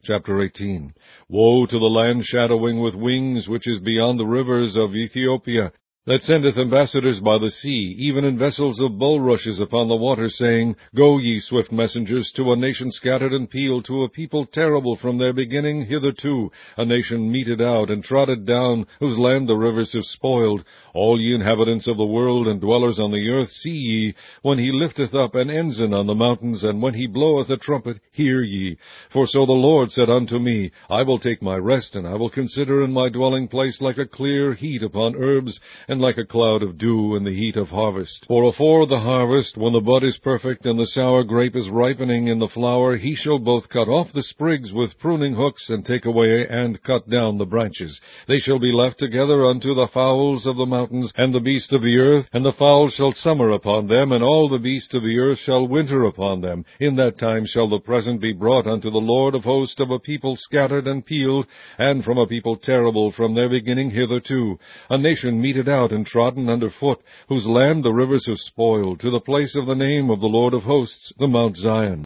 Chapter 18. Woe to the land shadowing with wings, which is beyond the rivers of Ethiopia, that sendeth ambassadors by the sea, even in vessels of bulrushes upon the water, saying, Go, ye swift messengers, to a nation scattered and peeled, to a people terrible from their beginning hitherto, a nation meted out and trodden down, whose land the rivers have spoiled. All ye inhabitants of the world and dwellers on the earth, see ye, when he lifteth up an ensign on the mountains, and when he bloweth a trumpet, hear ye. For so the Lord said unto me, I will take my rest, and I will consider in my dwelling place like a clear heat upon herbs, and like a cloud of dew in the heat of harvest. For afore the harvest, when the bud is perfect, and the sour grape is ripening in the flower, he shall both cut off the sprigs with pruning hooks, and take away and cut down the branches. They shall be left together unto the fowls of the mountains, and the beasts of the earth, and the fowls shall summer upon them, and all the beasts of the earth shall winter upon them. In that time shall the present be brought unto the Lord of hosts of a people scattered and peeled, and from a people terrible from their beginning hitherto, a nation meted out and trodden under foot, whose land the rivers have spoiled, to the place of the name of the Lord of hosts, the Mount Zion.